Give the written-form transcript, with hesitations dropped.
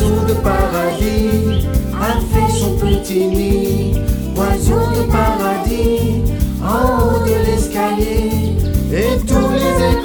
Oiseau de paradis a fait son petit nid. Oiseau de paradis en haut de l'escalier. Et tous les